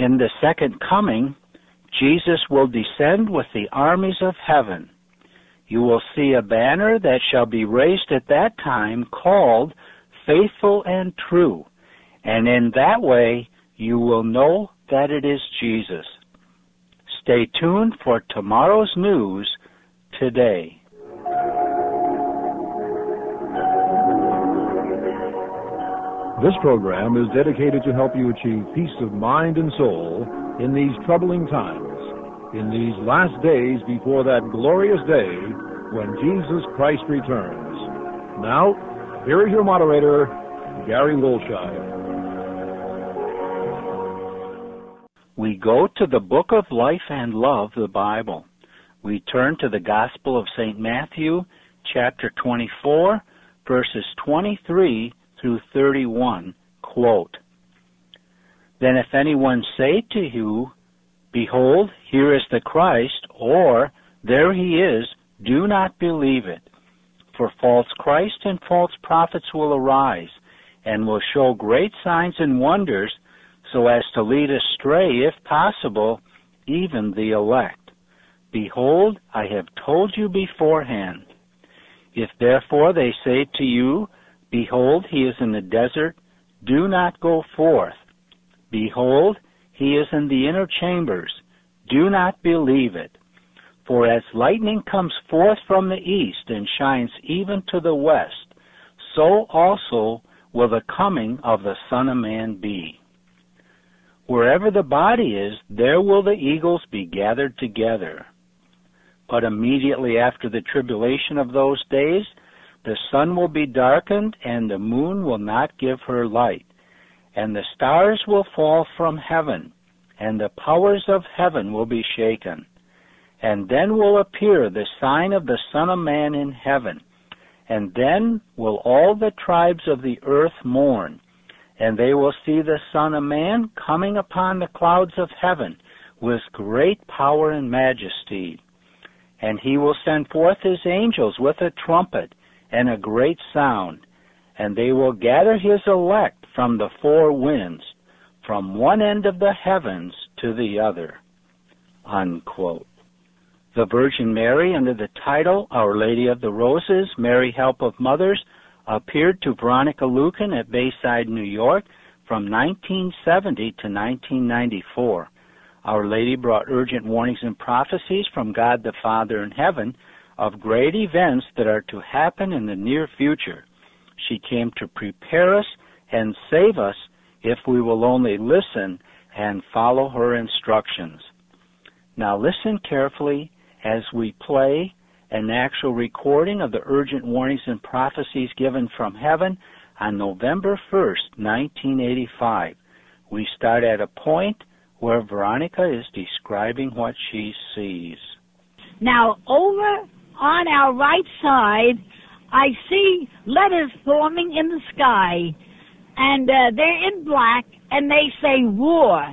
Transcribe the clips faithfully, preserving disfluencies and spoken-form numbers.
In the second coming, Jesus will descend with the armies of heaven. You will see a banner that shall be raised at that time called Faithful and True, and in that way you will know that it is Jesus. Stay tuned for tomorrow's news today. This program is dedicated to help you achieve peace of mind and soul in these troubling times, in these last days before that glorious day when Jesus Christ returns. Now, here is your moderator, Gary Wolshire. We go to the book of life and love, the Bible. We turn to the Gospel of Saint Matthew, chapter twenty-four, verses twenty-three through thirty-one, quote, "Then if anyone say to you, Behold, here is the Christ, or there he is, do not believe it. For false Christ and false prophets will arise, and will show great signs and wonders, so as to lead astray, if possible, even the elect. Behold, I have told you beforehand. If therefore they say to you, Behold, he is in the desert, do not go forth. Behold, he is in the inner chambers, do not believe it. For as lightning comes forth from the east and shines even to the west, so also will the coming of the Son of Man be. Wherever the body is, there will the eagles be gathered together. But immediately after the tribulation of those days, the sun will be darkened, and the moon will not give her light, and the stars will fall from heaven, and the powers of heaven will be shaken. And then will appear the sign of the Son of Man in heaven, and then will all the tribes of the earth mourn, and they will see the Son of Man coming upon the clouds of heaven with great power and majesty. And he will send forth his angels with a trumpet and a great sound, and they will gather his elect from the four winds, from one end of the heavens to the other." Unquote. The Virgin Mary, under the title Our Lady of the Roses, Mary Help of Mothers, appeared to Veronica Lucan at Bayside, New York from nineteen seventy to nineteen ninety-four. Our Lady brought urgent warnings and prophecies from God the Father in heaven of great events that are to happen in the near future. She came to prepare us and save us if we will only listen and follow her instructions. Now listen carefully as we play an actual recording of the urgent warnings and prophecies given from heaven on November first, nineteen eighty-five. We start at a point where Veronica is describing what she sees. Now, over on our right side, I see letters forming in the sky, and uh, they're in black, and they say war,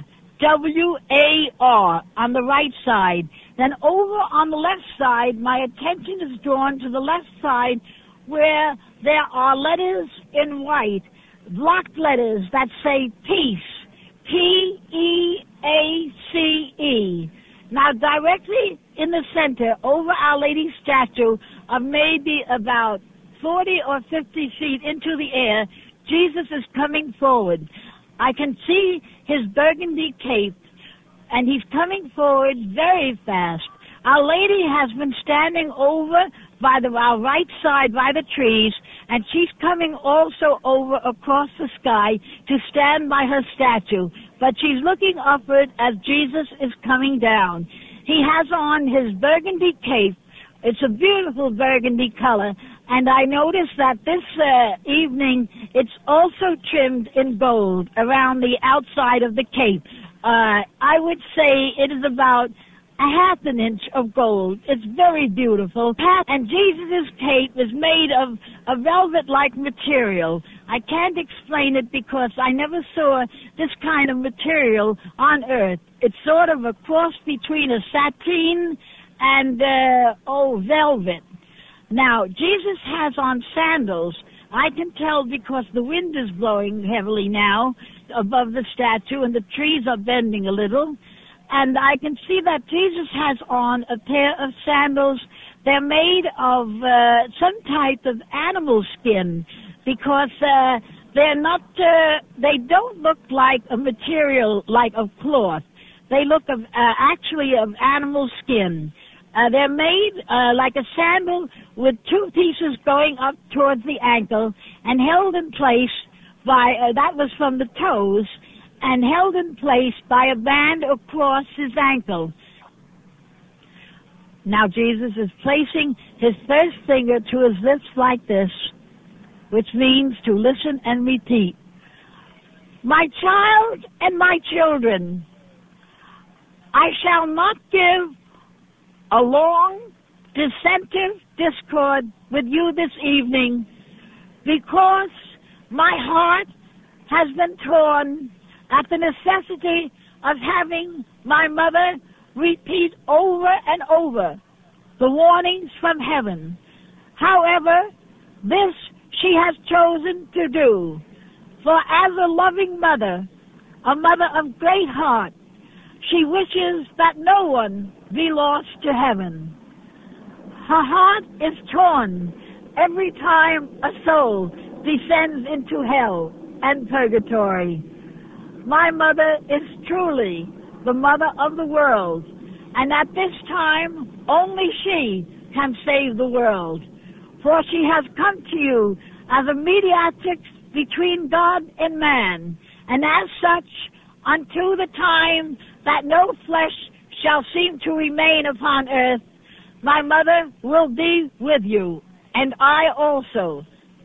W A R, on the right side. Then over on the left side, my attention is drawn to the left side where there are letters in white, blocked letters that say peace, P E A C E. Now, directly in the center, over Our Lady's statue, of maybe about forty or fifty feet into the air, Jesus is coming forward. I can see his burgundy cape, and he's coming forward very fast. Our Lady has been standing over by the our right side by the trees, and she's coming also over across the sky to stand by her statue. But she's looking upward as Jesus is coming down. He has on his burgundy cape. It's a beautiful burgundy color, and I noticed that this uh, evening it's also trimmed in gold around the outside of the cape. Uh, I would say it is about a half an inch of gold. It's very beautiful. And Jesus' cape is made of a velvet-like material. I can't explain it because I never saw this kind of material on earth. It's sort of a cross between a sateen and, uh, oh, velvet. Now, Jesus has on sandals. I can tell because the wind is blowing heavily now. above the statue, and the trees are bending a little. And I can see that Jesus has on a pair of sandals. They're made of uh, some type of animal skin, because uh, they're not, uh, they don't look like a material like of cloth. They look of, uh, actually of animal skin. Uh, they're made uh, like a sandal with two pieces going up towards the ankle and held in place by, uh, that was from the toes, and held in place by a band across his ankle. Now Jesus is placing his first finger to his lips like this, which means to listen and repeat. My child and my children, I shall not give a long, dissentive discord with you this evening, because my heart has been torn at the necessity of having my mother repeat over and over the warnings from heaven. However, this she has chosen to do, for as a loving mother, a mother of great heart, she wishes that no one be lost to heaven. Her heart is torn every time a soul descends into hell and purgatory. My mother is truly the mother of the world, and at this time only she can save the world, for she has come to you as a mediatrix between God and man, and as such, unto the time that no flesh shall seem to remain upon earth, my mother will be with you, and I also.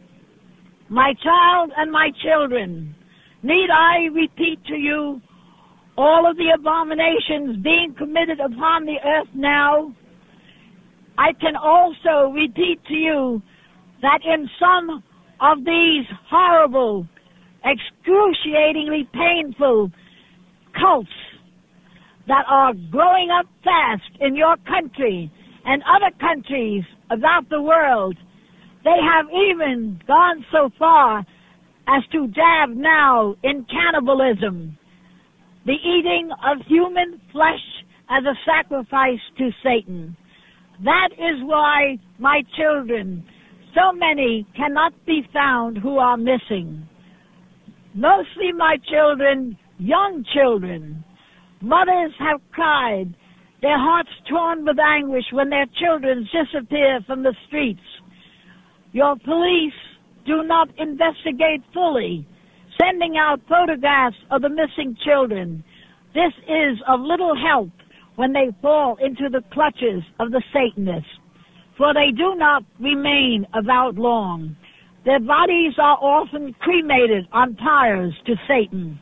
My child and my children, need I repeat to you all of the abominations being committed upon the earth now? I can also repeat to you that in some of these horrible, excruciatingly painful cults that are growing up fast in your country and other countries about the world, they have even gone so far as to dab now in cannibalism, the eating of human flesh as a sacrifice to Satan. That is why, my children, so many cannot be found who are missing. Mostly, my children, young children. Mothers have cried, their hearts torn with anguish when their children disappear from the streets. Your police do not investigate fully, sending out photographs of the missing children. This is of little help when they fall into the clutches of the Satanists, for they do not remain about long. Their bodies are often cremated on pyres to Satan.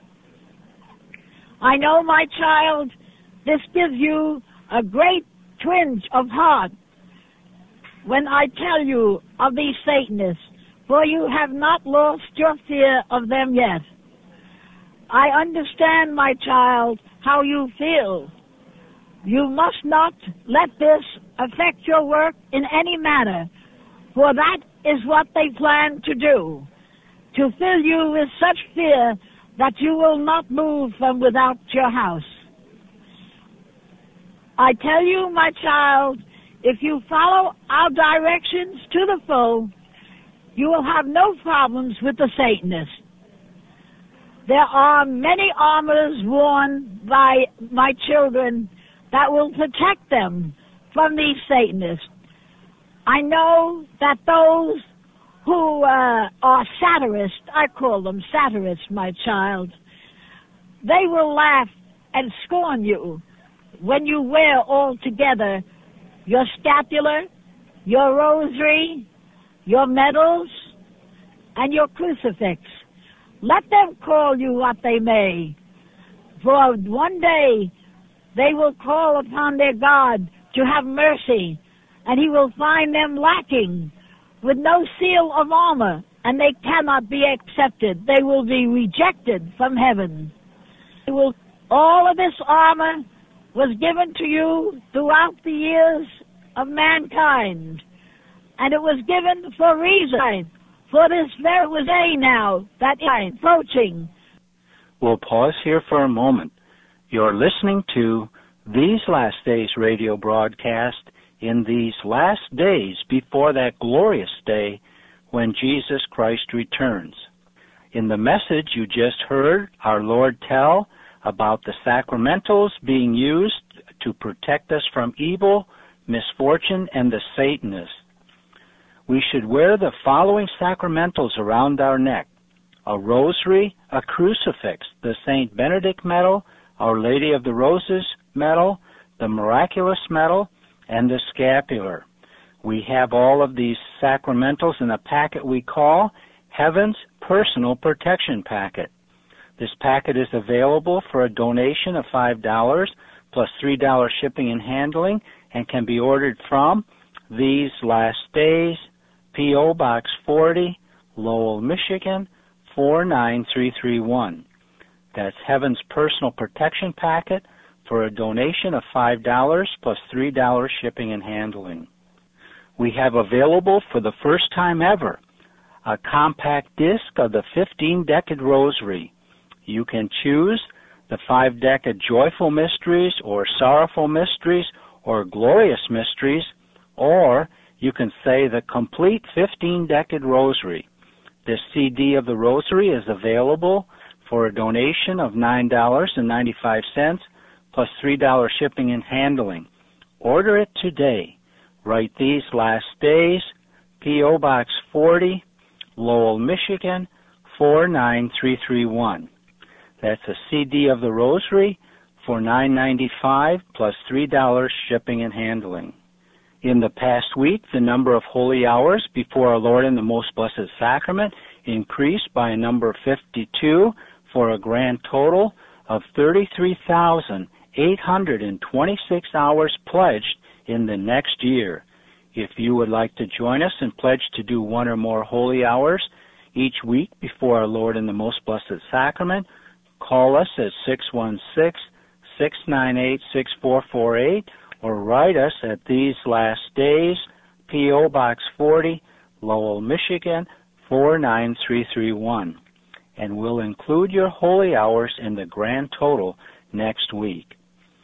I know, my child, this gives you a great twinge of heart when I tell you of these Satanists, for you have not lost your fear of them yet. I understand, my child, how you feel. You must not let this affect your work in any manner, for that is what they plan to do, to fill you with such fear that you will not move from without your house. I tell you, my child, if you follow our directions to the full, you will have no problems with the Satanists. There are many armors worn by my children that will protect them from these Satanists. I know that those who uh, are satirists, I call them satirists, my child, they will laugh and scorn you when you wear all together your scapular, your rosary, your medals, and your crucifix. Let them call you what they may, for one day they will call upon their God to have mercy, and he will find them lacking with no seal of armor, and they cannot be accepted. They will be rejected from heaven. They will, all of this armor was given to you throughout the years of mankind, and it was given for a reason, for this very day now that is approaching. We'll pause here for a moment. You're listening to These Last Days radio broadcast in these last days before that glorious day when Jesus Christ returns. In the message you just heard our Lord tell about the sacramentals being used to protect us from evil, misfortune, and the Satanists. We should wear the following sacramentals around our neck: a rosary, a crucifix, the Saint Benedict medal, Our Lady of the Roses medal, the miraculous medal, and the scapular. We have all of these sacramentals in a packet we call Heaven's Personal Protection Packet. This packet is available for a donation of five dollars plus three dollars shipping and handling and can be ordered from These Last Days, P O. Box forty, Lowell, Michigan, four nine three three one. That's Heaven's Personal Protection Packet for a donation of five dollars plus three dollars shipping and handling. We have available for the first time ever a compact disc of the fifteen-decade Rosary. You can choose the five-decade Joyful Mysteries or Sorrowful Mysteries or Glorious Mysteries, or you can say the complete fifteen-decade Rosary. This C D of the Rosary is available for a donation of nine dollars and ninety-five cents plus three dollars shipping and handling. Order it today. Write These Last Days, P O. Box forty, Lowell, Michigan, four nine three three one. That's a C D of the Rosary for nine ninety-five plus three dollars shipping and handling. In the past week, the number of holy hours before our Lord in the Most Blessed Sacrament increased by a number of fifty-two for a grand total of thirty-three thousand eight hundred twenty-six hours pledged in the next year. If you would like to join us and pledge to do one or more holy hours each week before our Lord in the Most Blessed Sacrament, call us at six one six, six nine eight, six four four eight or write us at These Last Days, P O. Box forty, Lowell, Michigan, four nine three three one. And we'll include your holy hours in the grand total next week.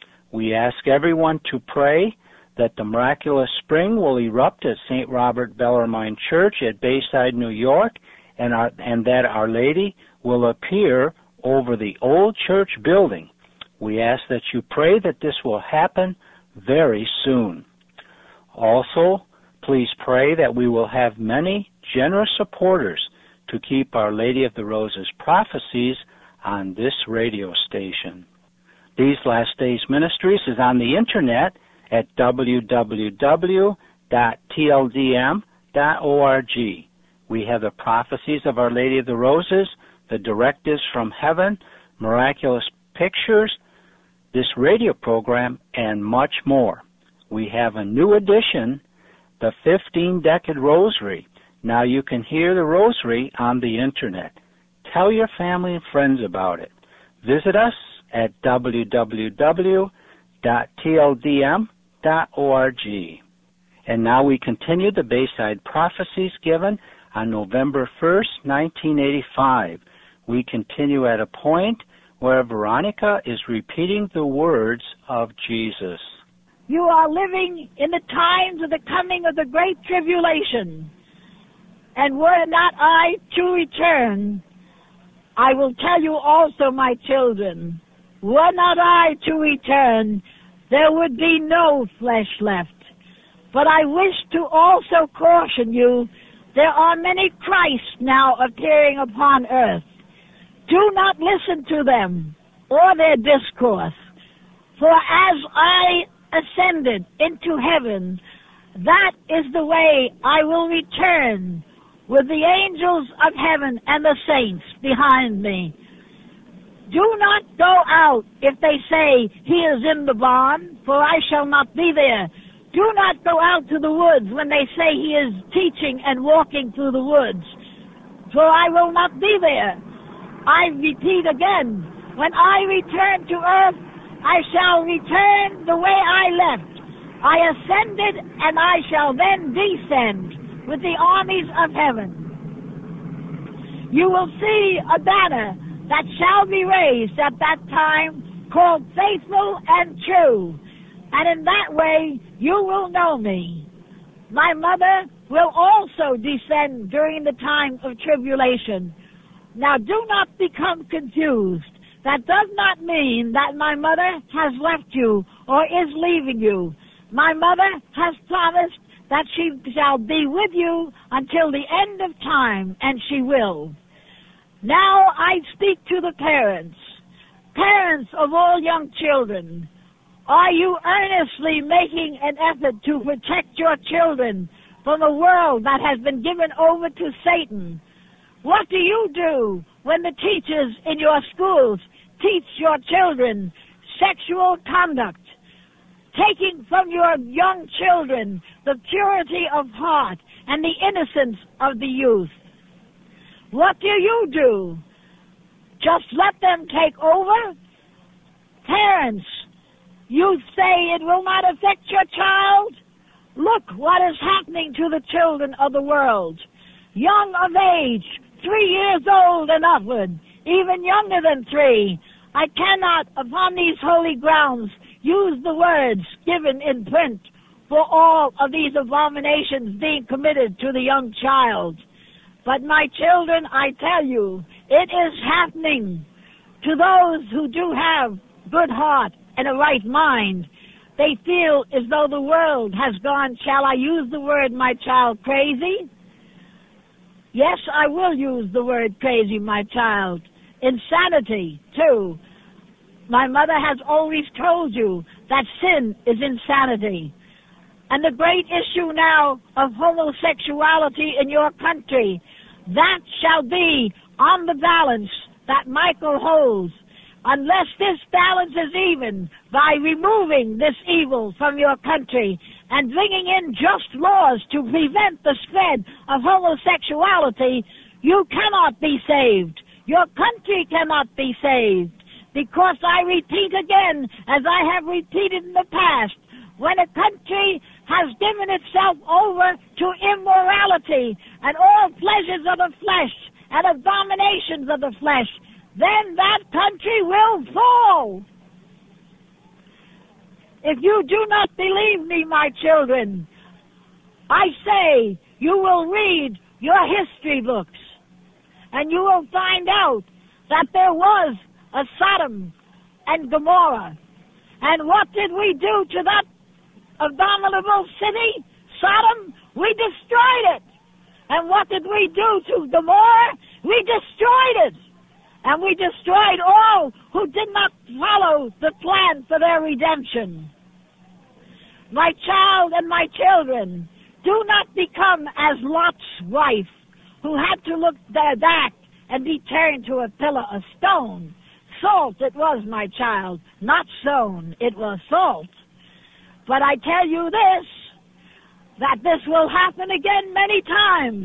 We ask everyone to pray that the miraculous spring will erupt at Saint Robert Bellarmine Church at Bayside, New York, and, our, and that Our Lady will appear over the old church building. We ask that you pray that this will happen very soon. Also, please pray that we will have many generous supporters to keep Our Lady of the Roses prophecies on this radio station. These Last Days Ministries is on the internet at w w w dot t l d m dot org. We have the prophecies of Our Lady of the Roses, the directives from heaven, miraculous pictures, this radio program, and much more. We have a new edition, the fifteen-decade Rosary. Now you can hear the Rosary on the internet. Tell your family and friends about it. Visit us at w w w dot t l d m dot org. And now we continue the Bayside prophecies given on November first, nineteen eighty-five. We continue at a point where Veronica is repeating the words of Jesus. You are living in the times of the coming of the great tribulation. And were not I to return, I will tell you also, my children, were not I to return, there would be no flesh left. But I wish to also caution you, there are many Christs now appearing upon earth. Do not listen to them or their discourse. For as I ascended into heaven, that is the way I will return with the angels of heaven and the saints behind me. Do not go out if they say, he is in the barn, for I shall not be there. Do not go out to the woods when they say he is teaching and walking through the woods, for I will not be there. I repeat again, when I return to earth, I shall return the way I left. I ascended, and I shall then descend with the armies of heaven. You will see a banner that shall be raised at that time, called faithful and true. And in that way, you will know me. My mother will also descend during the time of tribulation. Now, do not become confused. That does not mean that my mother has left you or is leaving you. My mother has promised that she shall be with you until the end of time, and she will. Now I speak to the parents. Parents of all young children, are you earnestly making an effort to protect your children from a world that has been given over to Satan? What do you do when the teachers in your schools teach your children sexual conduct, taking from your young children the purity of heart and the innocence of the youth? What do you do? Just let them take over? Parents, you say it will not affect your child? Look what is happening to the children of the world. Young of age, three years old and upward, even younger than three. I cannot, upon these holy grounds, use the words given in print for all of these abominations being committed to the young child. But my children, I tell you, it is happening to those who do have good heart and a right mind. They feel as though the world has gone, shall I use the word, my child, crazy? Yes, I will use the word crazy, my child. Insanity, too. My mother has always told you that sin is insanity. And the great issue now of homosexuality in your country, that shall be on the balance that Michael holds. Unless this balance is even by removing this evil from your country and bringing in just laws to prevent the spread of homosexuality, you cannot be saved. Your country cannot be saved. Because I repeat again, as I have repeated in the past, when a country has given itself over to immorality and all pleasures of the flesh and abominations of the flesh, then that country will fall. If you do not believe me, my children, I say you will read your history books and you will find out that there was a Sodom and Gomorrah. And what did we do to that abominable city, Sodom? We destroyed it. And what did we do to Gomorrah? We destroyed it. And we destroyed all who did not follow the plan for their redemption. My child and my children, do not become as Lot's wife, who had to look back and be turned to a pillar of stone. Salt it was, my child, not sown, it was salt. But I tell you this, that this will happen again many times.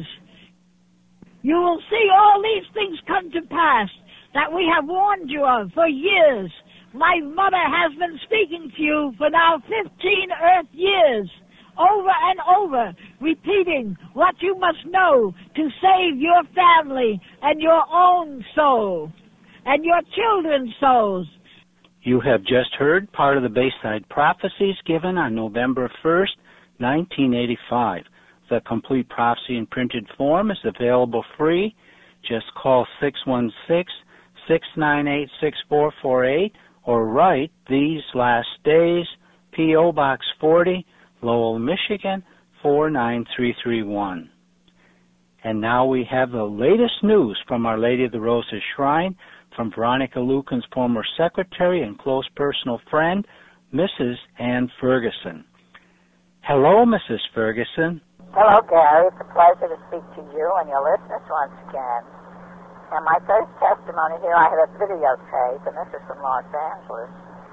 You will see all these things come to pass that we have warned you of for years. My mother has been speaking to you for now fifteen earth years, over and over, repeating what you must know to save your family and your own soul and your children's souls. You have just heard part of the Bayside Prophecies given on November first, nineteen eighty-five. The complete prophecy in printed form is available free. Just call six one six, six nine eight, six four four eight or write These Last Days, P O. Box forty, Lowell, Michigan, four nine three three one. And now we have the latest news from Our Lady of the Roses Shrine, from Veronica Lucan's former secretary and close personal friend, Missus Ann Ferguson. Hello, Missus Ferguson. Hello, Gary. It's a pleasure to speak to you and your listeners once again. And my first testimony here, I had a videotape, and this is from Los Angeles.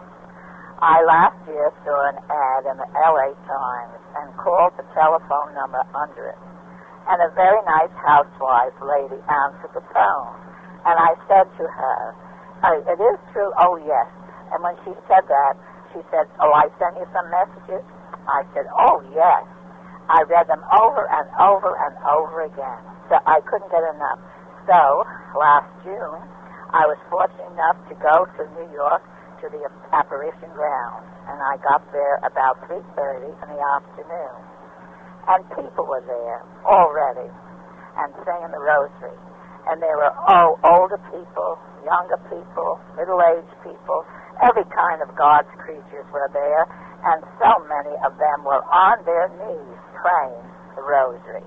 I last year saw an ad in the L A Times and called the telephone number under it. And a very nice housewife lady answered the phone. And I said to her, oh, it is true, oh yes. And when she said that, she said, oh, I sent you some messages? I said, oh yes. I read them over and over and over again. So I couldn't get enough. So last June, I was fortunate enough to go to New York to the apparition ground, and I got there about three thirty in the afternoon. And people were there already and saying the rosary. And there were, oh, older people, younger people, middle-aged people, every kind of God's creatures were there, and so many of them were on their knees praying the rosary.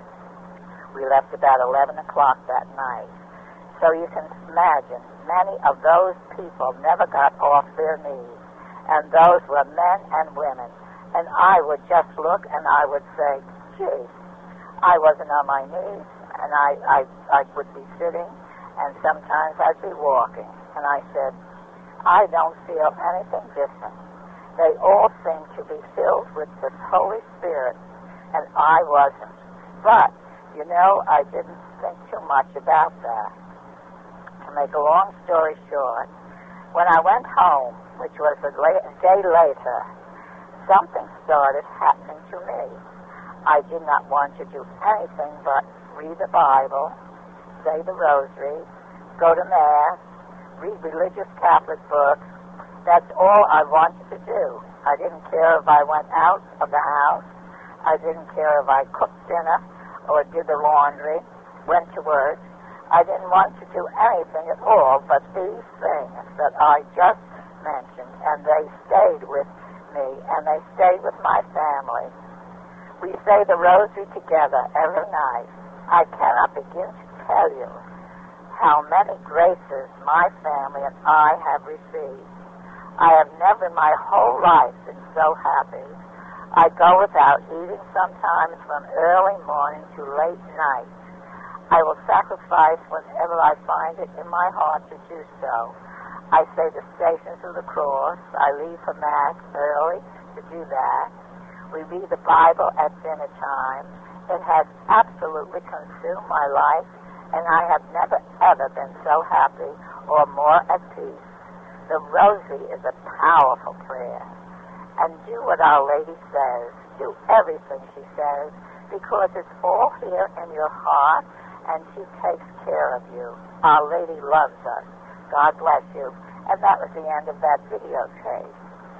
We left about eleven o'clock that night. So you can imagine, many of those people never got off their knees, and those were men and women. And I would just look and I would say, gee, I wasn't on my knees, and I, I, I would be sitting, and sometimes I'd be walking. And I said, I don't feel anything different. They all seem to be filled with the Holy Spirit, and I wasn't. But, you know, I didn't think too much about that. To make a long story short, when I went home, which was a, la- a day later, something started happening to me. I did not want to do anything but read the Bible, say the rosary, go to Mass, read religious Catholic books. That's all I wanted to do. I didn't care if I went out of the house. I didn't care if I cooked dinner or did the laundry, went to work. I didn't want to do anything at all but these things that I just mentioned, and they stayed with me, and they stayed with my family. We say the rosary together every night. I cannot begin to tell you how many graces my family and I have received. I have never in my whole life been so happy. I go without eating sometimes from early morning to late night. I will sacrifice whenever I find it in my heart to do so. I say the Stations of the Cross. I leave for Mass early to do that. We read the Bible at dinner time. It has absolutely consumed my life, and I have never, ever been so happy or more at peace. The Rosary is a powerful prayer. And do what Our Lady says. Do everything she says, because it's all here in your heart, and she takes care of you. Our Lady loves us. God bless you. And that was the end of that videotape.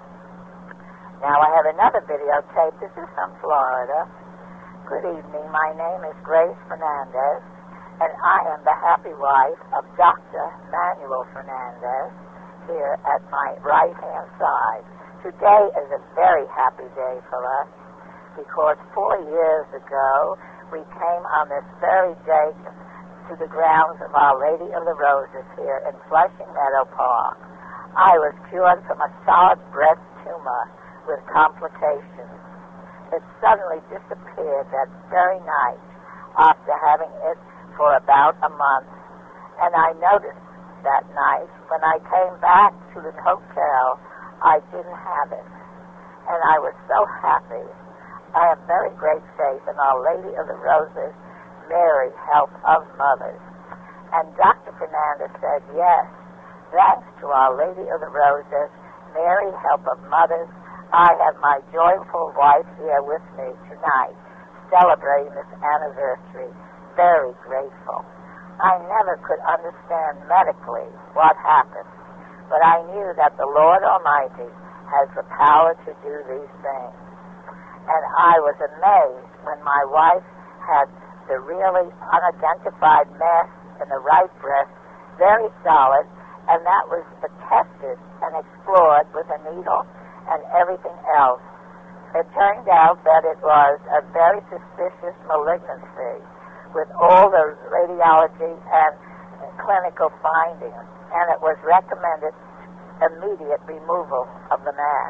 Now I have another videotape. This is from Florida. Good evening. My name is Grace Fernandez, and I am the happy wife of Doctor Manuel Fernandez here at my right-hand side. Today is a very happy day for us because four years ago we came on this very day to the grounds of Our Lady of the Roses here in Flushing Meadow Park. I was cured from a solid breast tumor with complications. It suddenly disappeared that very night after having it for about a month. And I noticed that night when I came back to the hotel, I didn't have it. And I was so happy. I have very great faith in Our Lady of the Roses, Mary, Help of Mothers. And Doctor Fernandez said, yes, thanks to Our Lady of the Roses, Mary, Help of Mothers, I have my joyful wife here with me tonight, celebrating this anniversary. Very grateful. I never could understand medically what happened, but I knew that the Lord Almighty has the power to do these things. And I was amazed when my wife had the really unidentified mass in the right breast, very solid, and that was tested and explored with a needle and everything else. It turned out that it was a very suspicious malignancy with all the radiology and clinical findings, and it was recommended immediate removal of the mass.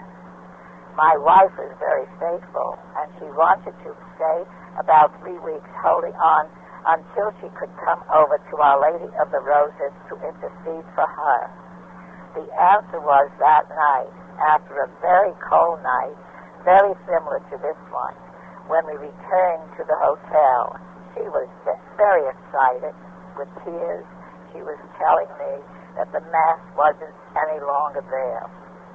My wife is very faithful, and she wanted to stay about three weeks holding on until she could come over to Our Lady of the Roses to intercede for her. The answer was that night, after a very cold night, very similar to this one, when we returned to the hotel. She was very excited with tears. She was telling me that the mass wasn't any longer there.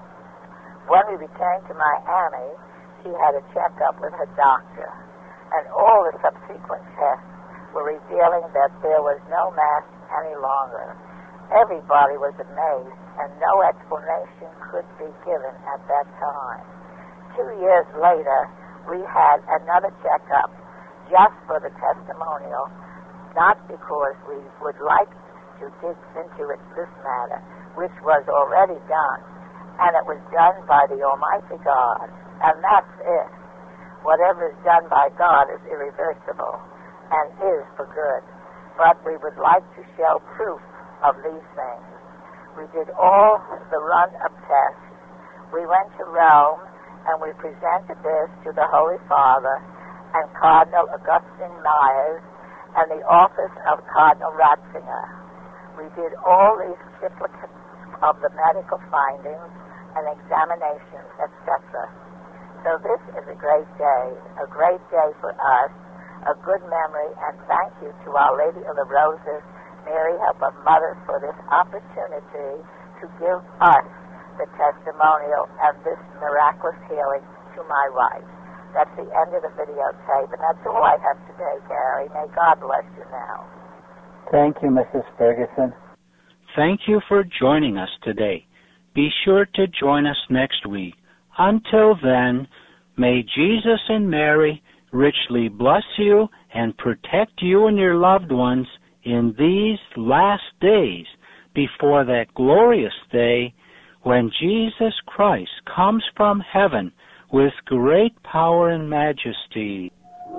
When we returned to Miami, she had a checkup with her doctor, and all the subsequent tests were revealing that there was no mass any longer. Everybody was amazed, and no explanation could be given at that time. Two years later, we had another checkup just for the testimonial, not because we would like to dig into it, this matter, which was already done, and it was done by the Almighty God, and that's it. Whatever is done by God is irreversible and is for good. But we would like to show proof of these things. We did all the run of tests. We went to Rome, and we presented this to the Holy Father and Cardinal Augustine Myers and the office of Cardinal Ratzinger. We did all these duplicates of the medical findings and examinations, et cetera. So this is a great day, a great day for us, a good memory, and thank you to Our Lady of the Roses, Mary, Help of Mothers, for this opportunity to give us the testimonial and this miraculous healing to my wife. That's the end of the videotape, and that's all I have today, Gary. May God bless you now. Thank you, Missus Ferguson. Thank you for joining us today. Be sure to join us next week. Until then, may Jesus and Mary richly bless you and protect you and your loved ones in these last days before that glorious day when Jesus Christ comes from heaven with great power and majesty.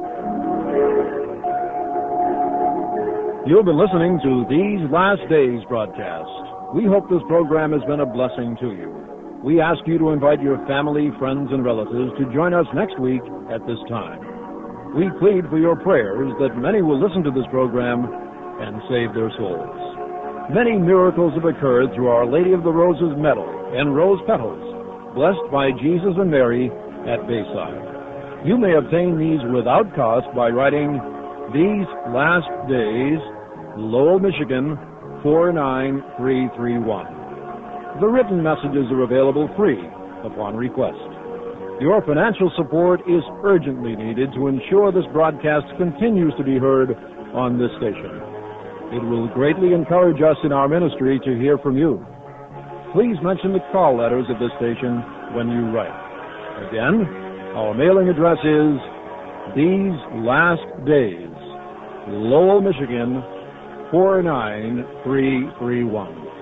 You've been listening to These Last Days broadcast. We hope this program has been a blessing to you. We ask you to invite your family, friends, and relatives to join us next week at this time. We plead for your prayers that many will listen to this program and save their souls. Many miracles have occurred through Our Lady of the Roses medal and rose petals, blessed by Jesus and Mary at Bayside. You may obtain these without cost by writing These Last Days, Lowell, Michigan, four nine three three one. The written messages are available free upon request. Your financial support is urgently needed to ensure this broadcast continues to be heard on this station. It will greatly encourage us in our ministry to hear from you. Please mention the call letters of this station when you write. Again, our mailing address is These Last Days, Lowell, Michigan, four nine three three one.